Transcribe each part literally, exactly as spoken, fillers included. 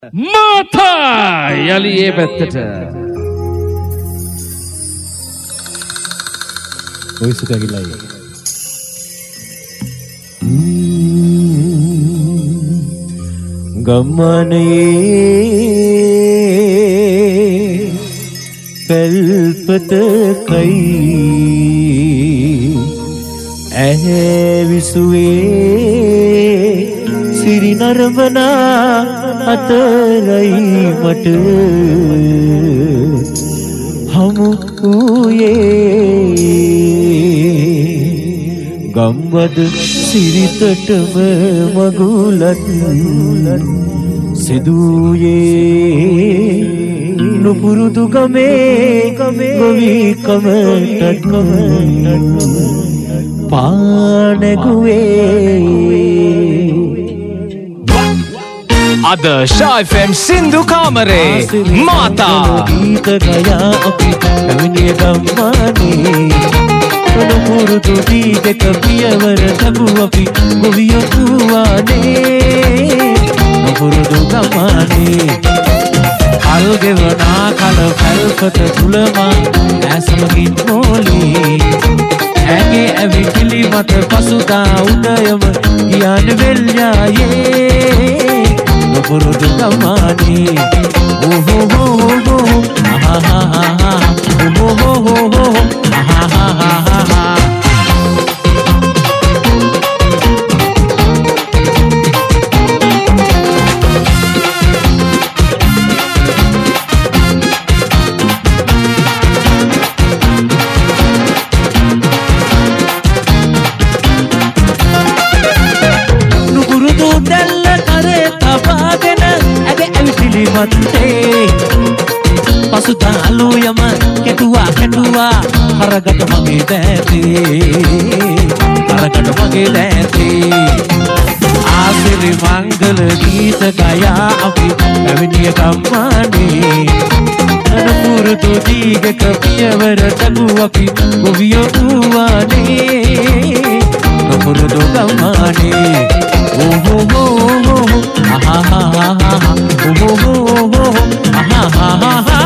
මාතා යලි ඒ පැත්තට ඔය සුට ඇවිල්ලා ගම්මානයේ පැල්පතකයි ඇහැ විසුවේ සිරි නරඹනා අතරයි මට හමු වූයේ ගම්වද සිරිතටම මගුලත් සිදුයේ නුපුරුදු ගමේ ගොවිකමටත් පානැගුවේ අද ශා එෆ් එම් සින්දු කාමරේ මාතා ගීත ගයා අපි පැමිණිය ගම්මානේ නුපුරුදු දී දෙක පියවර තබු අපි ගොවියෝ වූවානේ නුපුරුදු ගම්මානේ කල්ගෙවනා කල පැල්පත තුලමා ඇසමකින් මොලී ඇගේ ඇවිකිලි මත පසුදා උදයම කියන්න වෙල්යායේ නුපුරුදු ගම්මානේ ඕහෝහෝහෝ ආහාහාහා ඕහෝහෝහෝ ආහාහාහා පසුතාලු යම කෙටුවා කෙටුවා හරකට මගේ දැතේ හරකට මගේ දැතේ ආසිරි මංගල ගීත ගයා අපි පැමිණිය ගම්මානේ අනුපුරුදු දීගක පියවර තබු අපි ගොවියෝ වූවානේ අනුපුරුදු ගම්මානේ ඕහෝහෝහෝ ආහාහාහා ඕහෝහෝහෝ ආහාහාහා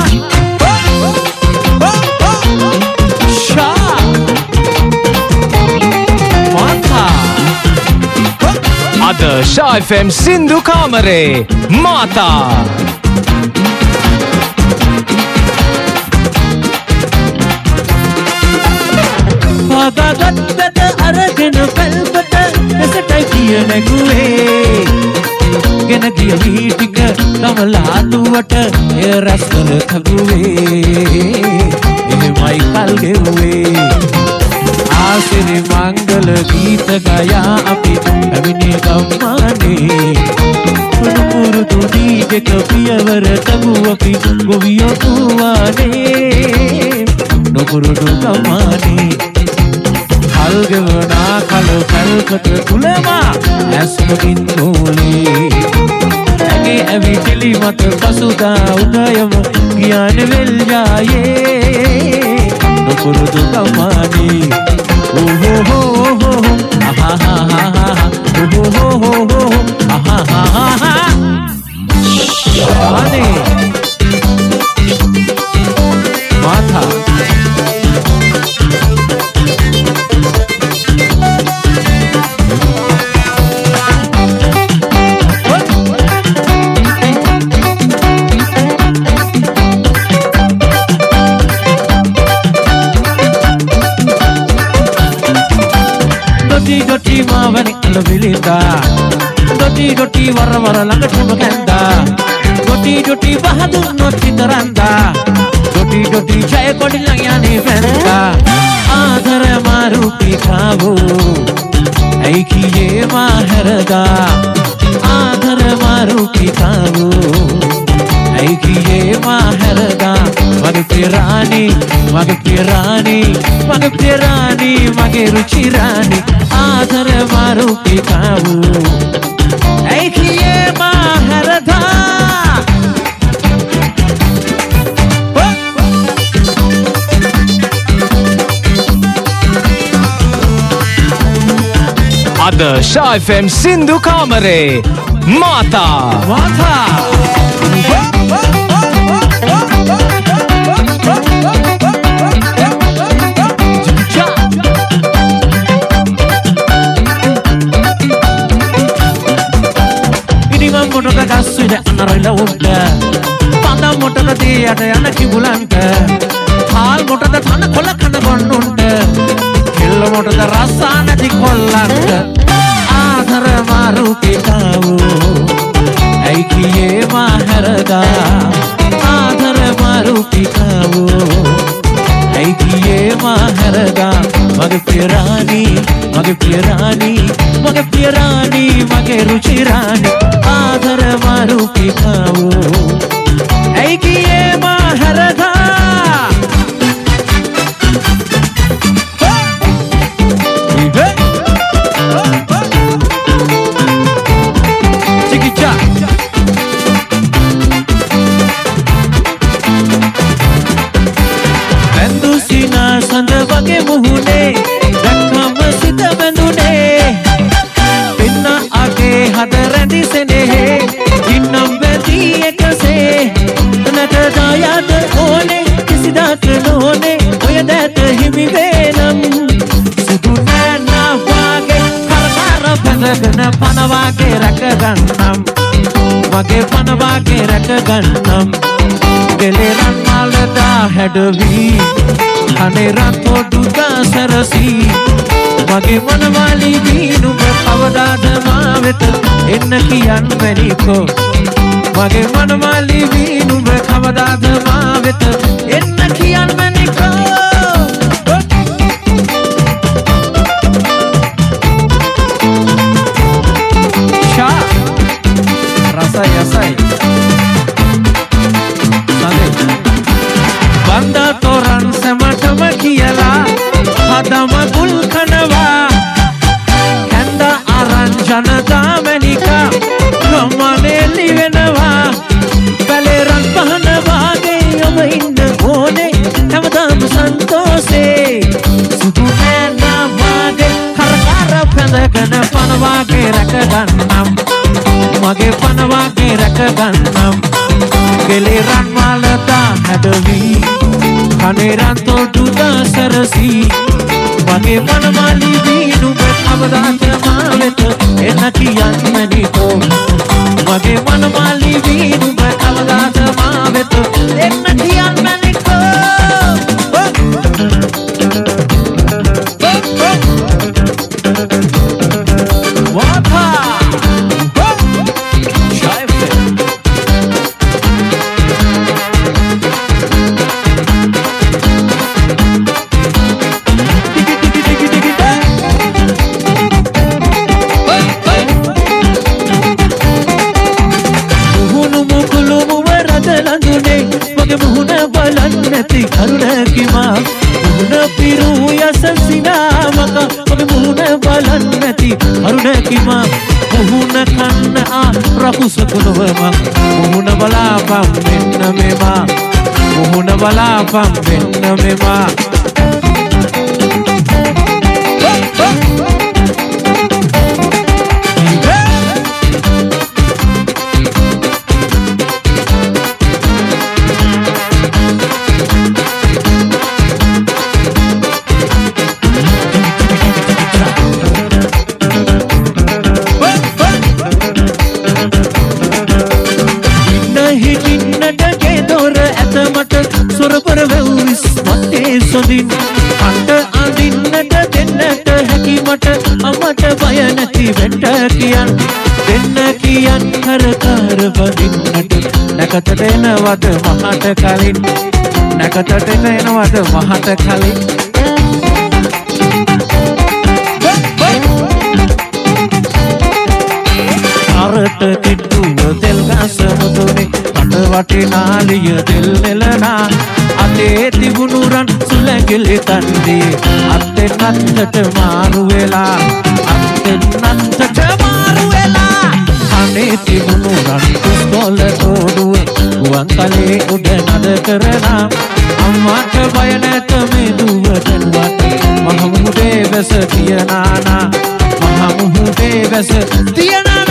අද ශා එෆ් එම් සින්දු කාමරේ මාතා පාගගත්තට අරගෙන පැල්පත දෙසටයි කිය නැගුවේ ගෙන ගිය වීටික තමලාදුවට එය රැස්කල තගුවේ එහෙමයි කල් ගෙව්වේ ආසිරි මංගල ගීත ගයා අපි පැමිණිය ගම්මානේ නුපුරුදු දී දෙක පියවර තබු අපි ගොවියෝ වූවානේ නුපුරුදු ගම්මානේ කල්ගෙවනා කල පැල්පත තුලමා ඇස්මකින් නෝලේ ඇගේ ඇවිකිලි මත පසුදා උදයම කියන්න වෙල්යායේ නුපුරුදු ගම්මානේ ඕහෝහෝහෝ ආහාහාහා ඕහෝහෝහෝ ආහාහාහා ආනේ මාතා doti mawani alvilita doti doti warra warra langatuma kanda doti doti bahadur noti taranda doti doti jay kodi langyani fenda aadhar maru pikhavu ai kiye maharda aadhar maru pikhavu ai kiye maharda mage pirani mage pirani mage pirani mage ruchirani आधर मारू पिकाऊ ऐकिए माहरधा අද ශා F M සින්දු කාමරේ මාතා මාතා අනරල උන්ට පඳ මොටද දියට යන කිඹුලන්ට හාල් මොටද කන කොල කන ගොන්නුන්ට කෙල්ල මොටද රස්සා නැති කොල්ලන්ට ආදර මාරු පිටාවෝ ඇයි කියේ මහරදා ආදර මාරු පිටාවෝ ඇයි කියේ මහරදා මගේ පිරාණි මගේ පිරාණි මගේ පිරාණි මගේ රුචි රාණි ආදර මාරු පිටාවෝ ඇයි කියේ මහරදා වගේ මුහුණේ දැක්කම සිත බැඳුනේ පින්න අගේ හද රැඳි සෙනෙහේ ඉන්නම් බැඳී එකසේ නැත දායද ඕනේ කිසිදාක නොනේ ඔය දැත හිමි වේනම් සුදු නෑනා වාගේ කරකර පැදගෙන පන වාගේ රැකගන්නම් මගේ පන වාගේ රැකගන්නම් ගෙලේ රන් මාලදා හැඩවී අනේ රතොඩු දාසරසී මගේ මනමාලි දීනුඹ කවදාද මා වෙත එන්න කියන්නේකෝ මගේ මනමාලි දීනුඹ කවදාද මා වෙත එන්න කියන්නේකෝ ෂා රසයි රසයි බන්දා තොරන් සමටම කියලා හදම ගුල් කනවා කැන්ද අරන් ජනතා මැනිකා ගමනේ ලිවෙනවා බැලේරන් පහන වාගේ ඔබ ඉන්න ඕනේ හැමදාම සන්තෝෂේ සුදු නෑනා වාගේ කරකර පැඳගෙන පන වාගේ රැකගන්නම් මගේ පන වාගේ රැකගන්නම් ගෙලේ රන් මාලතා හැඩවී කනේ රන් තොටු දාසරසී මගේ මනමාලි දීනුඹ කවදාද මා වෙත එන්න කියන්නේකෝ මගේ මනමාලි දීනුඹ කවදාද මා වෙත එන්න කියන්නේකෝ වාපා කරුණකිමා මුහුණ පිරු යසසිනාමක මගේ මුහුණ බලන්නැති කරුණකිමා මුහුණ කන්න ආ රකුසකුලවම මුහුණ බලාපම් මෙන්න මෙමා මුහුණ බලාපම් මෙන්න මෙමා සොඳින් අට අඳින්නට දෙන්නට හැකි මට අමට බය නැති වෙන්න කියන් දෙන්න කියන් කර කර බඳින්නට නැකතට එනවද මහට කලින් නැකතට එනවද මහට කලින් අරට කිට්ටුව තෙල් ගස මුතුනේ කට වටිනාලිය තෙල් නෙලනා අතේ තිබුණු රන් සුලැඟිලි තන්දී අත්තෙන් අත්තට මාරු වෙලා අත්තෙන් අත්තට මාරු වෙලා අනේ තිබුණු රන් කුස්කොල තෝඩුව ගුවන් තලේ උඩ නද කරනා අම්මාට බය නැත මේ දුවට නුවට මහ මුහුදේ වැස තියනානා මහ මුහුදේ වැස තියනා